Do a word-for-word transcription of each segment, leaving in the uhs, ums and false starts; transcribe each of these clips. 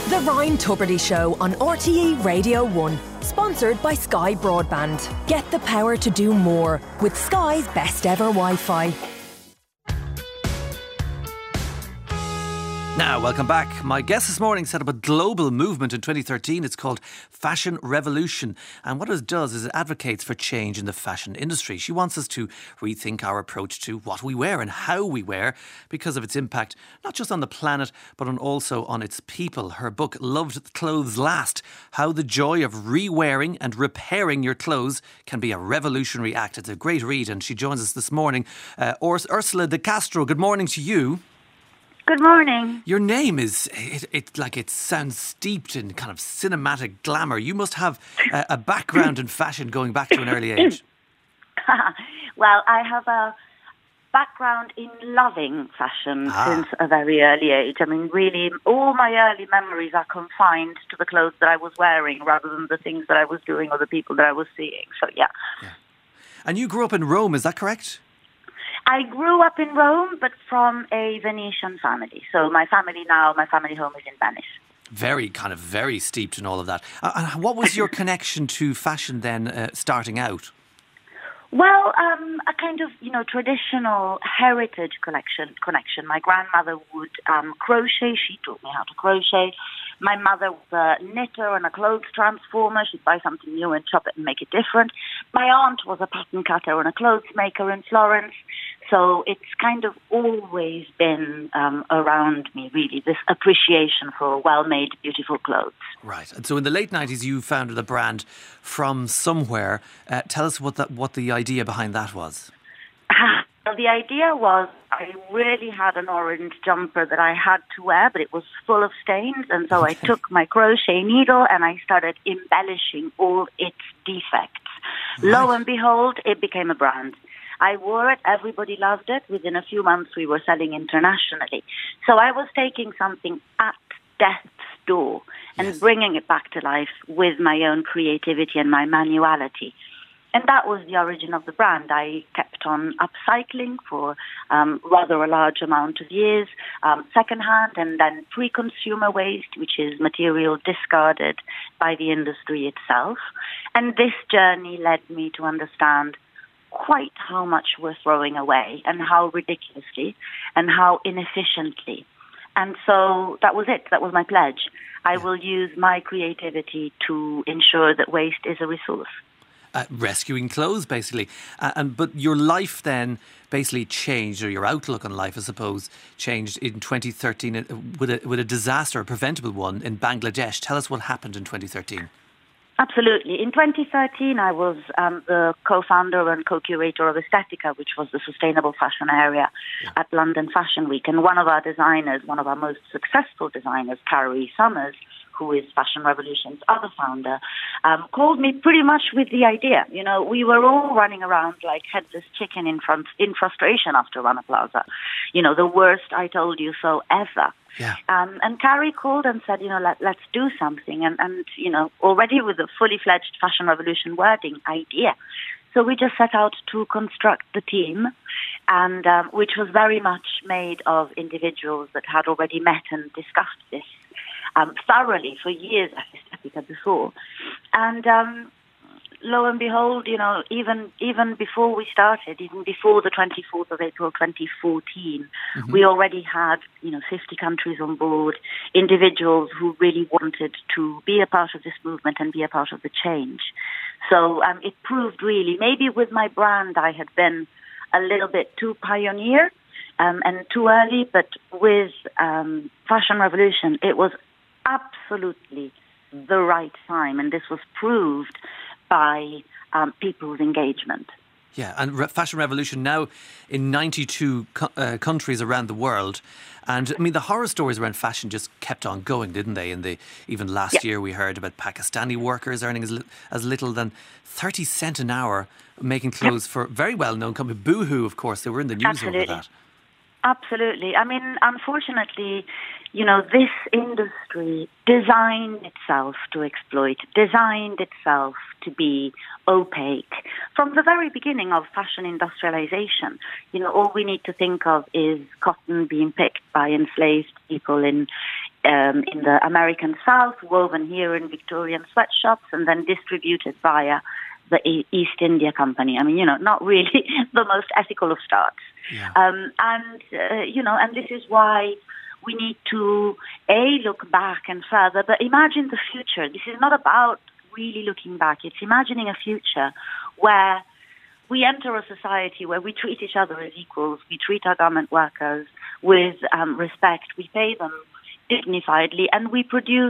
The Ryan Tubridy Show on R T E Radio one. Sponsored by Sky Broadband. Get the power to do more with Sky's best ever Wi-Fi. Now, welcome back. My guest this morning set up a global movement in twenty thirteen. It's called Fashion Revolution. And what it does is it advocates for change in the fashion industry. She wants us to rethink our approach to what we wear and how we wear because of its impact, not just on the planet, but on also on its people. Her book, Loved Clothes Last, How the Joy of Re-Wearing and Repairing Your Clothes Can Be a Revolutionary Act. It's a great read, and she joins us this morning. Uh, Urs- Ursula de Castro, good morning to you. Good morning. Your name is, it, it like it sounds steeped in kind of cinematic glamour. You must have a, a background in fashion going back to an early age. Well, I have a background in loving fashion Ah. since a very early age. I mean, really, all my early memories are confined to the clothes that I was wearing rather than the things that I was doing or the people that I was seeing. So, yeah. Yeah. And you grew up in Rome, is that correct? I grew up in Rome, but from a Venetian family. So my family now, my family home is in Venice. Very, kind of very steeped in all of that. Uh, and what was your connection to fashion then, uh, starting out? Well, um, a kind of, you know, traditional heritage collection connection. My grandmother would um, crochet. She taught me how to crochet. My mother was a knitter and a clothes transformer. She'd buy something new and chop it and make it different. My aunt was a pattern cutter and a clothes maker in Florence. So it's kind of always been um, around me, really, this appreciation for well-made, beautiful clothes. Right. And so in the late nineties, you founded a brand from somewhere. Uh, tell us what that, what the idea behind that was. Well, the idea was I really had an orange jumper that I had to wear, but it was full of stains. And so I took my crochet needle and I started embellishing all its defects. Right. Lo and behold, it became a brand. I wore it. Everybody loved it. Within a few months, we were selling internationally. So I was taking something at death's door and Yes. bringing it back to life with my own creativity and my manuality. And that was the origin of the brand. I kept on upcycling for um, rather a large amount of years, um, secondhand and then pre-consumer waste, which is material discarded by the industry itself. And this journey led me to understand quite how much we're throwing away and how ridiculously and how inefficiently. And so that was it. That was my pledge. I Yeah. will use my creativity to ensure that waste is a resource. Uh, rescuing clothes, basically. Uh, and But your life then basically changed, or your outlook on life, I suppose, changed in twenty thirteen uh, with a, with a disaster, a preventable one, in Bangladesh. Tell us what happened in twenty thirteen. Absolutely. In twenty thirteen, I was um, the co-founder and co-curator of Estetica, which was the sustainable fashion area Yeah. at London Fashion Week. And one of our designers, one of our most successful designers, Carrie Summers, who is Fashion Revolution's other founder, um, called me pretty much with the idea. You know, we were all running around like headless chicken in front, in frustration after Rana Plaza. You know, the worst I told you so ever. Yeah. Um, and Carrie called and said, you know, let, let's do something. And, and, you know, already with a fully fledged Fashion Revolution wording idea. So we just set out to construct the team, and um, which was very much made of individuals that had already met and discussed this um, thoroughly for years at Estetica before. And um, lo and behold, you know, even even before we started, even before the twenty-fourth of April twenty fourteen, Mm-hmm. we already had, you know, fifty countries on board, individuals who really wanted to be a part of this movement and be a part of the change. So um, it proved really, maybe with my brand I had been a little bit too pioneer um, and too early, but with um, Fashion Revolution, it was absolutely the right time, and this was proved by um, people's engagement. Yeah, and Re- Fashion Revolution now in ninety-two co- uh, countries around the world. And I mean, the horror stories around fashion just kept on going, didn't they? In the even last Yeah. year, we heard about Pakistani workers earning as, li- as little than thirty cent an hour making clothes for very well-known company. Boohoo, of course, they were in the news Absolutely. over that. Absolutely. I mean, unfortunately, you know, this industry designed itself to exploit, designed itself to be opaque. From the very beginning of fashion industrialization, you know, all we need to think of is cotton being picked by enslaved people in um, in the American South, woven here in Victorian sweatshops, and then distributed via the East India Company. I mean, you know, not really the most ethical of starts. Yeah. Um, and, uh, you know, and this is why we need to, A, look back and further, but imagine the future. This is not about really looking back. It's imagining a future where we enter a society where we treat each other as equals, we treat our garment workers with um, respect, we pay them dignifiedly, and we produce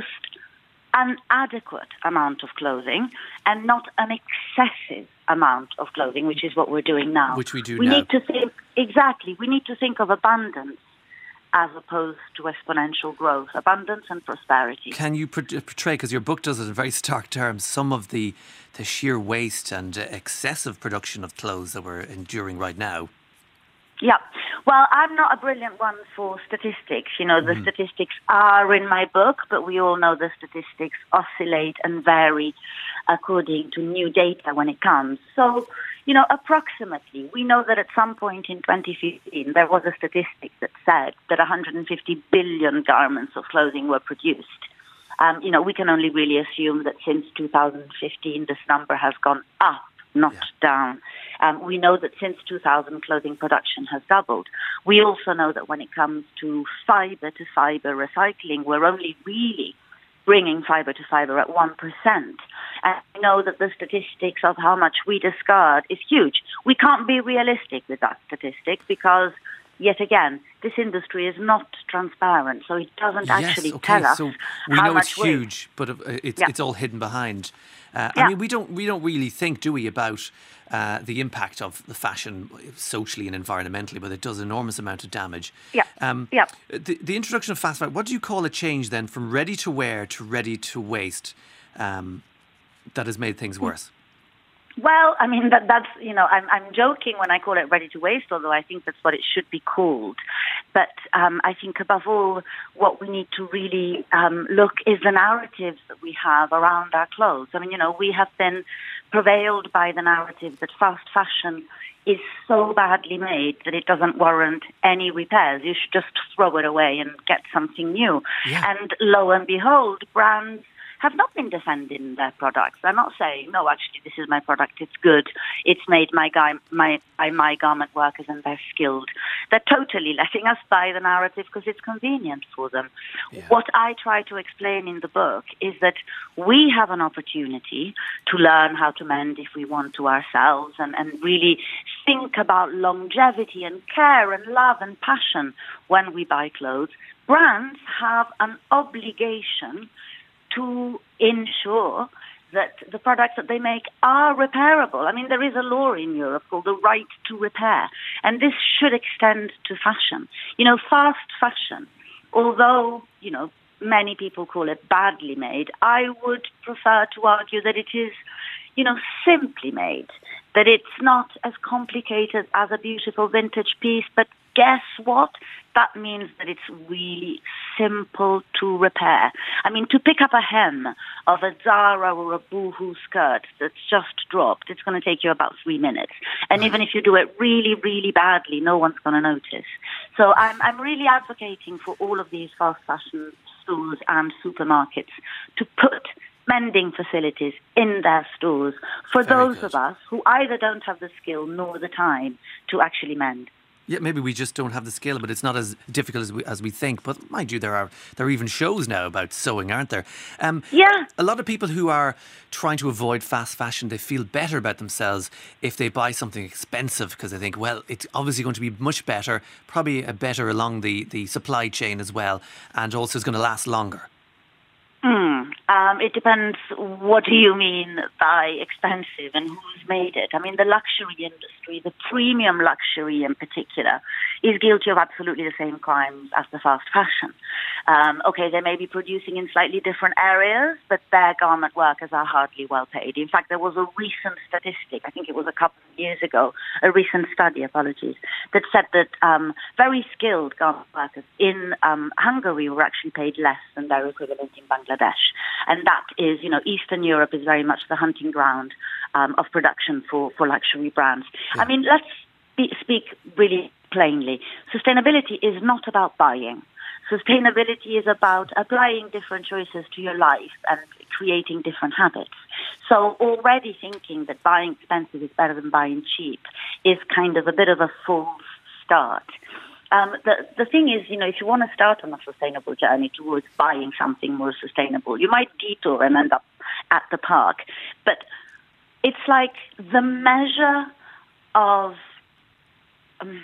an adequate amount of clothing and not an excessive amount of clothing, which is what we're doing now. Which we do we now. Need to think, exactly, we need to think of abundance as opposed to exponential growth, abundance and prosperity. Can you portray, because your book does it in very stark terms, some of the, the sheer waste and uh, excessive production of clothes that we're enduring right now? Yeah. Well, I'm not a brilliant one for statistics. You know, the Mm. statistics are in my book, but we all know the statistics oscillate and vary according to new data when it comes. So, you know, approximately, we know that at some point in twenty fifteen, there was a statistic that said that one hundred fifty billion garments of clothing were produced. Um, you know, we can only really assume that since two thousand fifteen, this number has gone up, not Yeah. down. Um, we know that since two thousand, clothing production has doubled. We also know that when it comes to fibre-to-fibre recycling, we're only really bringing fibre to fibre at one percent. And I know that the statistics of how much we discard is huge. We can't be realistic with that statistic because, yet again, this industry is not transparent, so it doesn't Yes, actually okay, tell us so we how know much it's we- huge, but uh, it's, Yeah. it's all hidden behind. Uh, Yeah. I mean, we don't we don't really think, do we, about uh, the impact of the fashion socially and environmentally, but it does an enormous amount of damage. Yeah. Um, Yeah. The, the introduction of fast fashion, what do you call a change then from ready to wear to ready to waste um, that has made things worse? Well, I mean, that, that's, you know, I'm, I'm joking when I call it ready to waste, although I think that's what it should be called. But um, I think above all, what we need to really um, look is the narratives that we have around our clothes. I mean, you know, we have been prevailed by the narrative that fast fashion is so badly made that it doesn't warrant any repairs. You should just throw it away and get something new. Yeah. And lo and behold, brands have not been defending their products. They're not saying, no, actually, this is my product, it's good, it's made my guy, my, by my garment workers and they're skilled. They're totally letting us buy the narrative because it's convenient for them. Yeah. What I try to explain in the book is that we have an opportunity to learn how to mend if we want to ourselves and, and really think about longevity and care and love and passion when we buy clothes. Brands have an obligation to ensure that the products that they make are repairable. I mean, there is a law in Europe called the right to repair, and this should extend to fashion. You know, fast fashion, although, you know, many people call it badly made, I would prefer to argue that it is, you know, simply made, that it's not as complicated as a beautiful vintage piece, but guess what? That means that it's really simple to repair. I mean, to pick up a hem of a Zara or a Boohoo skirt that's just dropped, it's going to take you about three minutes. And even if you do it really, really badly, no one's going to notice. So I'm, I'm really advocating for all of these fast fashion stores and supermarkets to put mending facilities in their stores for Very those good. of us who either don't have the skill nor the time to actually mend. Yeah, maybe we just don't have the skill, but it's not as difficult as we as we think. But mind you, there are there are even shows now about sewing, aren't there? Um, Yeah. A lot of people who are trying to avoid fast fashion, they feel better about themselves if they buy something expensive because they think, well, it's obviously going to be much better, probably a better along the, the supply chain as well, and also is going to last longer. Mm, um, it depends. What do you mean by expensive and who's made it? I mean, the luxury industry, the premium luxury in particular, is guilty of absolutely the same crimes as the fast fashion. Um, okay, they may be producing in slightly different areas, but their garment workers are hardly well paid. In fact, there was a recent statistic, I think it was a couple of years ago, a recent study, apologies, that said that um, very skilled garment workers in um, Hungary were actually paid less than their equivalent in Bangladesh. And that is, you know, Eastern Europe is very much the hunting ground um, of production for, for luxury brands. Yeah. I mean, let's be, speak really plainly. Sustainability is not about buying. Sustainability is about applying different choices to your life and creating different habits. So already thinking that buying expensive is better than buying cheap is kind of a bit of a false start. Um, the, the thing is, you know, if you want to start on a sustainable journey towards buying something more sustainable, you might detour and end up at the park. But it's like the measure of um,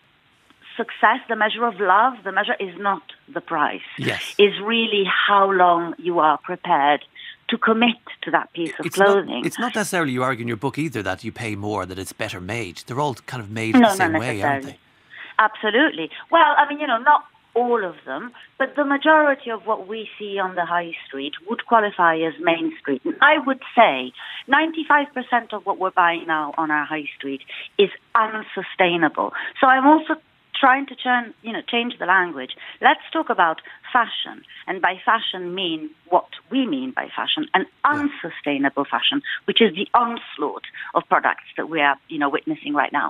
success, the measure of love, the measure is not the price. Yes. Is really how long you are prepared to commit to that piece of it's clothing. Not, it's not necessarily you argue in your book either that you pay more, that it's better made. They're all kind of made no, the same not way, necessarily. aren't they? Absolutely. Well, I mean, you know, not all of them, but the majority of what we see on the high street would qualify as main street. And I would say ninety-five percent of what we're buying now on our high street is unsustainable. So I'm also trying to turn, you know, change the language. Let's talk about fashion, and by fashion mean what we mean by fashion, an unsustainable fashion, which is the onslaught of products that we are, you know, witnessing right now.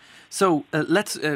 So uh, let's uh,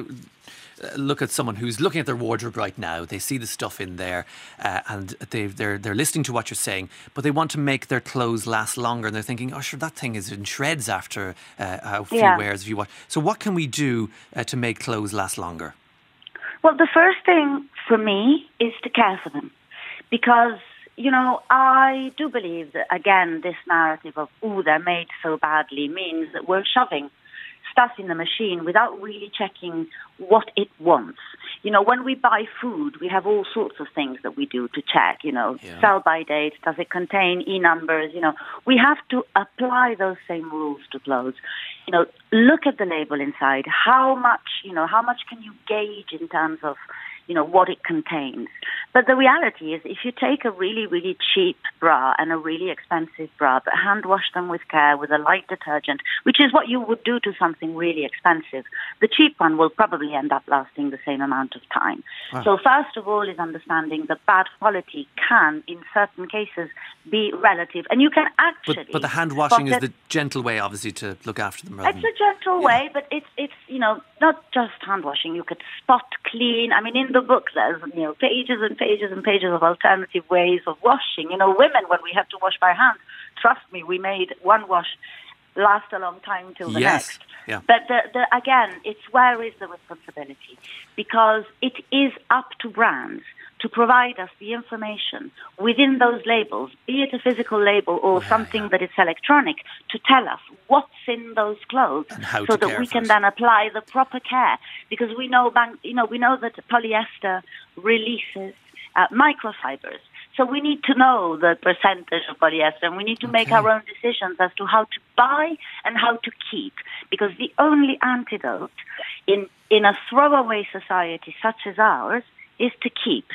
look at someone who's looking at their wardrobe right now. They see the stuff in there uh, and they, they're they're listening to what you're saying, but they want to make their clothes last longer. And they're thinking, oh, sure, that thing is in shreds after uh, a few yeah. wears. If you watch. So what can we do uh, to make clothes last longer? Well, the first thing for me is to care for them. Because, you know, I do believe that, again, this narrative of, oh, they're made so badly means that we're shoving stuff in the machine without really checking what it wants. You know, when we buy food, we have all sorts of things that we do to check, you know, yeah. sell by date, does it contain e-numbers, you know. We have to apply those same rules to clothes. You know, look at the label inside. How much, you know, how much can you gauge in terms of, you know, what it contains. But the reality is, if you take a really, really cheap bra and a really expensive bra, but hand wash them with care with a light detergent, which is what you would do to something really expensive, the cheap one will probably end up lasting the same amount of time. Wow. So first of all is understanding that bad quality can, in certain cases, be relative. And you can actually... But, but the hand washing is the gentle way, obviously, to look after them. It's a gentle yeah. way, but it's, it's, you know, not just hand washing. You could spot clean. I mean, in the book, there's, you know, pages and pages and pages of alternative ways of washing. You know, women, when we have to wash by hand, trust me, we made one wash last a long time till the yes. next. Yeah. But the, the, again, it's where is the responsibility? Because it is up to brands to provide us the information within those labels, be it a physical label or yeah, something yeah. that is electronic, to tell us what's in those clothes, so that we can then apply the proper care. Because we know, you know, we know that polyester releases uh, microfibers. So we need to know the percentage of polyester, and we need to okay. make our own decisions as to how to buy and how to keep. Because the only antidote in, in a throwaway society such as ours is to keep.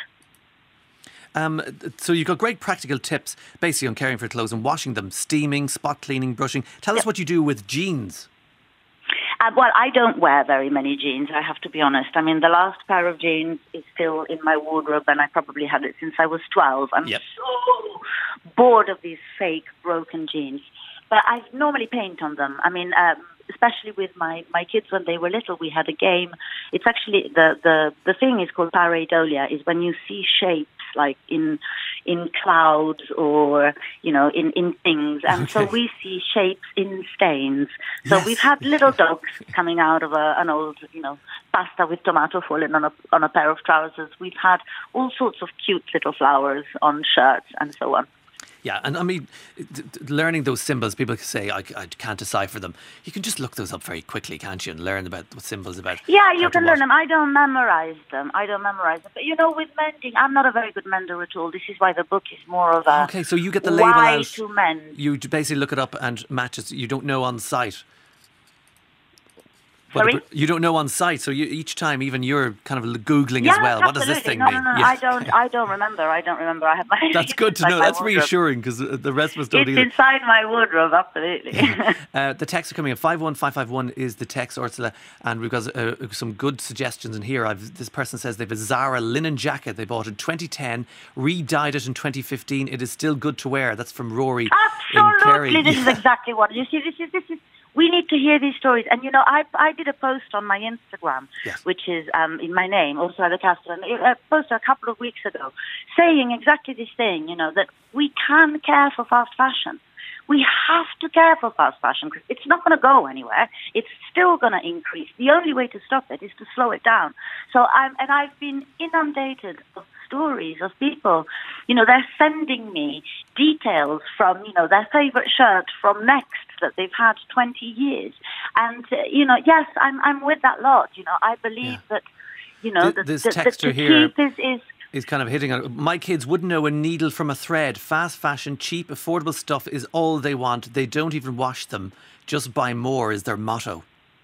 Um, so you've got great practical tips basically on caring for clothes and washing them, steaming, spot cleaning, brushing. Tell us yep. what you do with jeans. Uh, well, I don't wear very many jeans, I have to be honest. I mean, the last pair of jeans is still in my wardrobe, and I probably had it since I was twelve. I'm yep. so bored of these fake, broken jeans. But I normally paint on them. I mean, um, especially with my, my kids when they were little, we had a game. It's actually, the, the, the thing is called pareidolia, is when you see shapes like in in clouds or, you know, in, in things. And okay. so we see shapes in stains. So yes. we've had little dogs coming out of a, an old, you know, pasta with tomato falling on a, on a pair of trousers. We've had all sorts of cute little flowers on shirts and so on. Yeah, and I mean, learning those symbols, people say, I, I can't decipher them. You can just look those up very quickly, can't you, and learn about what symbols about. Yeah, you can learn them. I don't memorize them. I don't memorize them. But, you know, with mending, I'm not a very good mender at all. This is why the book is more of a... Okay, so you get the label why out. to mend. You basically look it up and match it. You don't know on site. Sorry? Well, you don't know on site, so you, each time, even you're kind of Googling yeah, as well. Absolutely. What does this thing no, mean? No, no, no, yeah. I don't. I don't remember. I don't remember. I have my. That's good to know. That's wardrobe. Reassuring, because the rest of us don't it's either. It's inside my wardrobe, absolutely. uh, the texts are coming in. five one five five one is the text, Ursula, and we've got uh, some good suggestions in here. I've, this person says they've a Zara linen jacket they bought in twenty ten, re-dyed it in twenty fifteen. It is still good to wear. That's from Rory. Absolutely, in Kerry. this is exactly what you see. This is this is. we need to hear these stories. And, you know, I I did a post on my Instagram, Yes. which is um, in my name, also the Castle, and I posted a couple of weeks ago saying exactly this thing, you know, that we can care for fast fashion. We have to care for fast fashion because it's not going to go anywhere. It's still going to increase. The only way to stop it is to slow it down. So I'm, and I've been inundated of stories of people, you know, they're sending me details from, you know, their favorite shirt from Next that they've had twenty years. And, uh, you know, yes, I'm I'm with that lot. You know, I believe Yeah. that, you know, Th- that, this that, that texter to here- keep is... is He's kind of hitting on it. My kids wouldn't know a needle from a thread. Fast fashion, cheap, affordable stuff is all they want. They don't even wash them. Just buy more is their motto.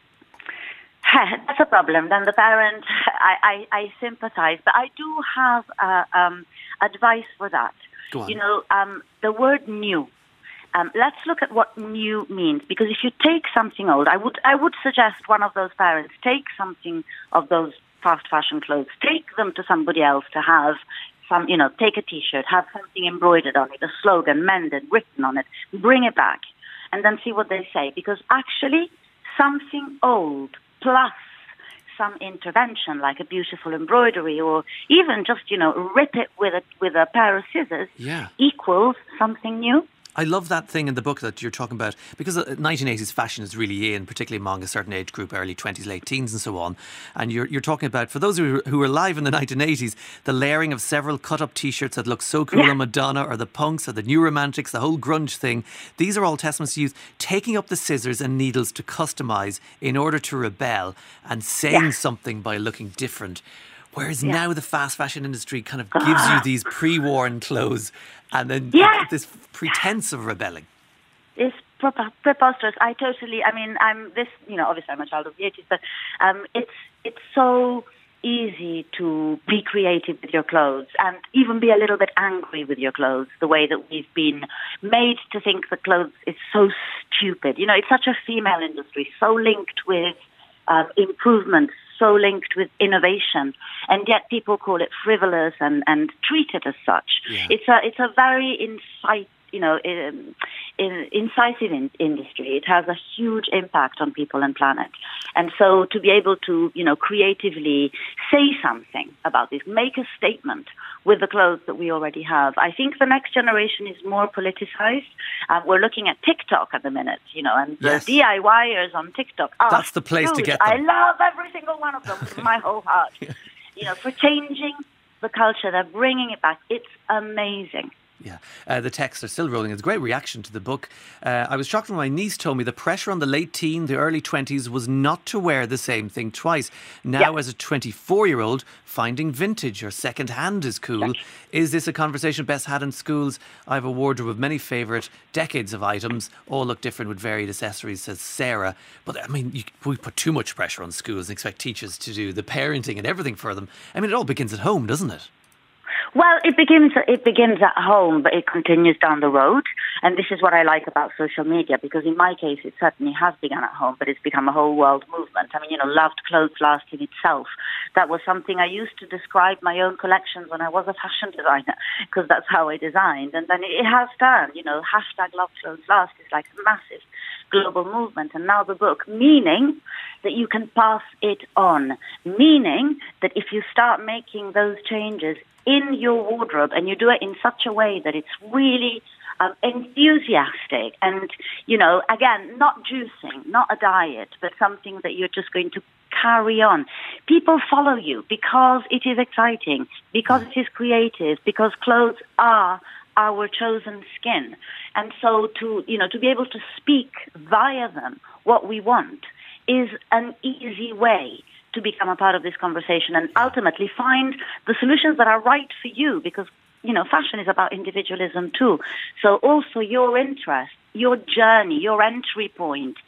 That's a problem. Then the parent, I, I, I sympathize, but I do have uh, um, advice for that. Go on. You know, um, the word new. Um, let's look at what new means, because if you take something old, I would I would suggest one of those parents take something of those fast fashion clothes, take them to somebody else to have some, you know, take a T-shirt, have something embroidered on it, a slogan, mended, written on it, bring it back, and then see what they say. Because actually, something old plus some intervention, like a beautiful embroidery, or even just, you know, rip it with a with a pair of scissors, Yeah. equals something new. I love that thing in the book that you're talking about, because nineteen eighties fashion is really in, particularly among a certain age group, early twenties, late teens and so on. And you're you're talking about, for those who, who were alive in the nineteen eighties, the layering of several cut-up T-shirts that look so cool Yeah. on Madonna, or the punks, or the new romantics, the whole grunge thing. These are all testaments to youth taking up the scissors and needles to customise in order to rebel and saying Yeah. something by looking different. Whereas Yeah. now the fast fashion industry kind of gives you these pre-worn clothes and then Yeah. this pretense of rebelling. It's prep- preposterous. I totally, I mean, I'm this, you know, obviously I'm a child of the eighties, but um, it's it's so easy to be creative with your clothes and even be a little bit angry with your clothes, the way that we've been made to think that clothes is so stupid. You know, it's such a female industry, so linked with um, improvement, so linked with innovation, and yet people call it frivolous and, and treat it as such. Yeah. It's a it's a very insight, you know, um, in, incisive in, industry. It has a huge impact on people and planet, and so to be able to, you know, creatively say something about this, make a statement with the clothes that we already have. I think the next generation is more politicized. Um, we're looking at TikTok at the minute, you know, and Yes. the DIYers on TikTok are That's the place to huge. get them. I love every single one of them with my whole heart. You know, for changing the culture, they're bringing it back. It's amazing. Yeah, uh, the texts are still rolling. It's a great reaction to the book. Uh, I was shocked when my niece told me the pressure on the late teen, the early twenties was not to wear the same thing twice. Now, Yeah. as a twenty-four-year-old, finding vintage or second-hand is cool. Is this a conversation best had in schools? I have a wardrobe of many favourite decades of items. All look different with varied accessories, says Sarah. But, I mean, you, we put too much pressure on schools and expect teachers to do the parenting and everything for them. I mean, it all begins at home, doesn't it? Well, it begins it begins at home, but it continues down the road. And this is what I like about social media, because in my case, it certainly has begun at home, but it's become a whole world movement. I mean, you know, loved clothes last in itself. That was something I used to describe my own collections when I was a fashion designer, because that's how I designed. And then it has turned, you know, hashtag love clothes last is like a massive global movement. And now the book, meaning that you can pass it on, meaning that if you start making those changes in your wardrobe and you do it in such a way that it's really um, enthusiastic and, you know, again, not juicing, not a diet, but something that you're just going to carry on. People follow you because it is exciting, because it is creative, because clothes are our chosen skin. And so to, you know, to be able to speak via them what we want is an easy way to become a part of this conversation and ultimately find the solutions that are right for you, because, you know, fashion is about individualism too. So also your interest, your journey, your entry point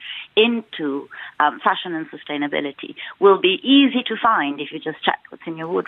into um, fashion and sustainability will be easy to find if you just check what's in your wardrobe.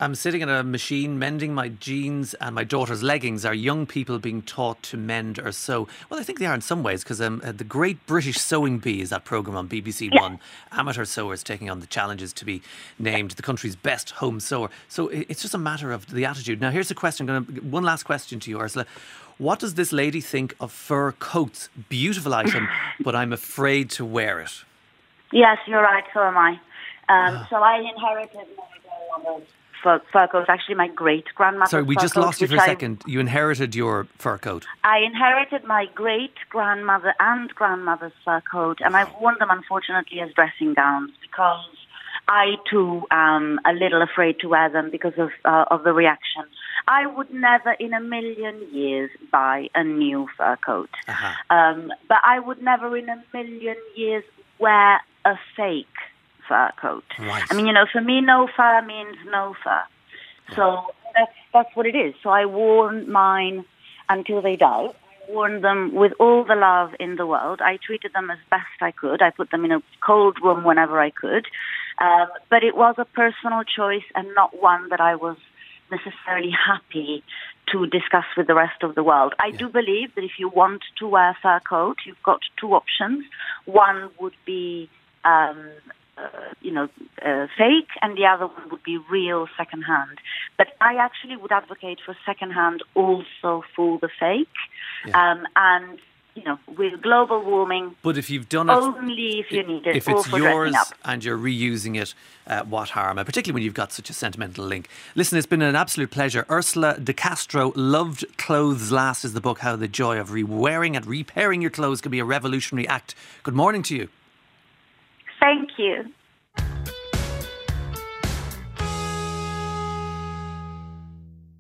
I'm sitting at a machine mending my jeans and my daughter's leggings. Are young people being taught to mend or sew? Well, I think they are in some ways, because um, uh, the Great British Sewing Bee is that programme on B B C One. Yeah. Amateur sewers taking on the challenges to be named the country's best home sewer. So it's just a matter of the attitude. Now, here's a question. I'm gonna, one last question to you, Ursula. What does this lady think of fur coats? Beautiful item, but I'm afraid to wear it. Yes, you're right. So am I. Um, oh. So I inherited my grandmother's fur, fur coat. Actually, my great grandmother's. Sorry, we fur just coat, lost you for a I, second. You inherited your fur coat. I inherited my great grandmother and grandmother's fur coat, and I've worn them, unfortunately, as dressing gowns because I too am a little afraid to wear them because of uh, of the reaction. I would never in a million years buy a new fur coat, uh-huh. um, but I would never in a million years wear a fake fur coat. Right. I mean, you know, for me, no fur means no fur. Yeah. So that's, that's what it is. So I wore mine until they died. I wore them with all the love in the world. I treated them as best I could. I put them in a cold room whenever I could. Um, but it was a personal choice and not one that I was necessarily happy to discuss with the rest of the world. I yeah. do believe that if you want to wear a fur coat, you've got two options. One would be, um, uh, you know, uh, fake, and the other one would be real secondhand. But I actually would advocate for secondhand also for the fake. Yeah. Um, and you know, with global warming, but if you've done it, only if you need it, if it's yours and you're reusing it, uh, what harm? And particularly when you've got such a sentimental link. Listen, it's been an absolute pleasure. Ursula de Castro, Loved Clothes Last is the book. How the joy of re-wearing and repairing your clothes can be a revolutionary act. Good morning to you. Thank you.